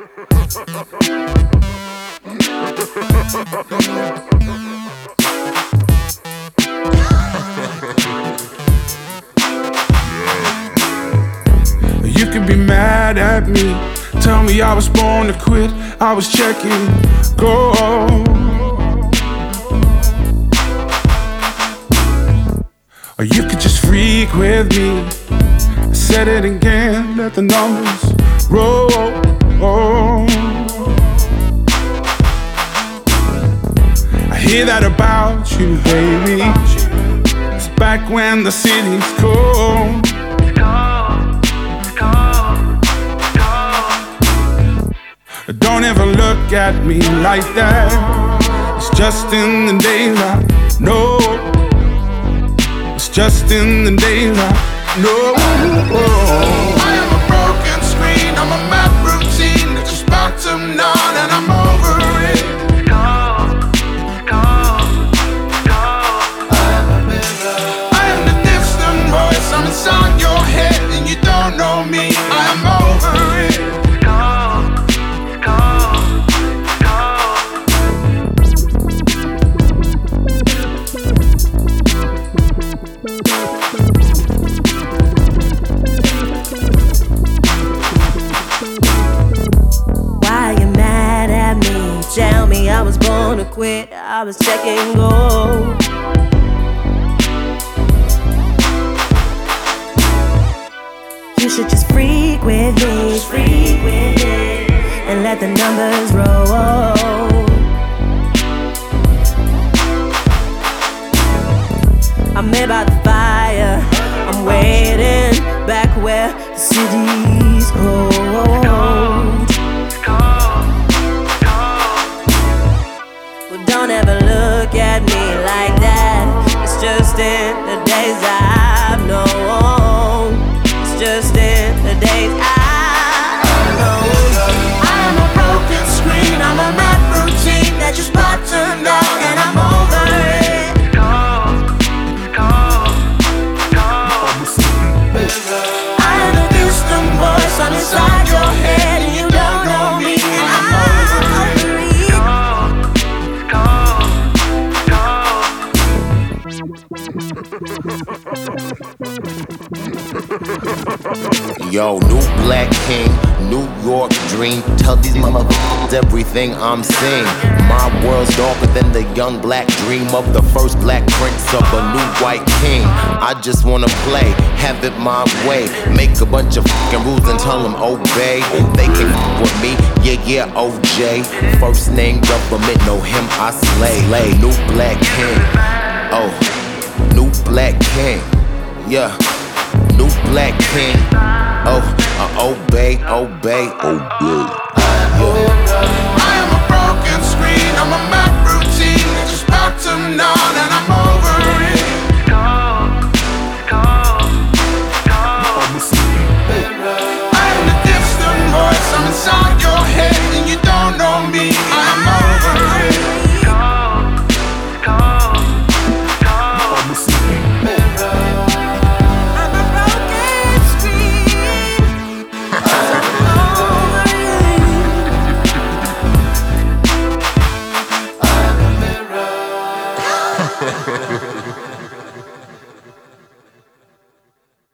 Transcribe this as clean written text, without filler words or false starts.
You can be mad at me, tell me I was born to quit, I was checking go. Or you could just freak with me. I said it again, let the numbers roll. I hear that about you, baby. It's back when the city's cold. Don't ever look at me like that. It's just in the daylight. No, it's just in the daylight. No, I am a broken screen. I'm a map routine that just bottomed on, and I'm over it. I am the distant voice. I'm inside your head, and you don't know me. I am over it. Tell me I was born to quit, I was checking gold. You should just freak with me, and let the numbers roll. I'm made by the fire, I'm waiting back where the city's cold. Don't ever look at me like that. It's just in the days I've known. It's just in the days I've known. I am a broken screen. I'm a map routine that just bottomed out, and I'm over it. I am a distant voice. I'm inside your head, and you don't know me, and I'm over it. Yo, new black king, New York dream. Tell these motherfuckers everything I'm seeing. My world's darker than the young black dream of the first black prince of a new white king. I just wanna play, have it my way. Make a bunch of fucking rules and tell them obey. They can fuck with me, yeah, OJ. First name government, know him, I slay. New black king, oh, new black king, yeah. New black king, oh, obey. Yeah. I am a broken screen, I'm a map routine that just bottomed on, and I'm over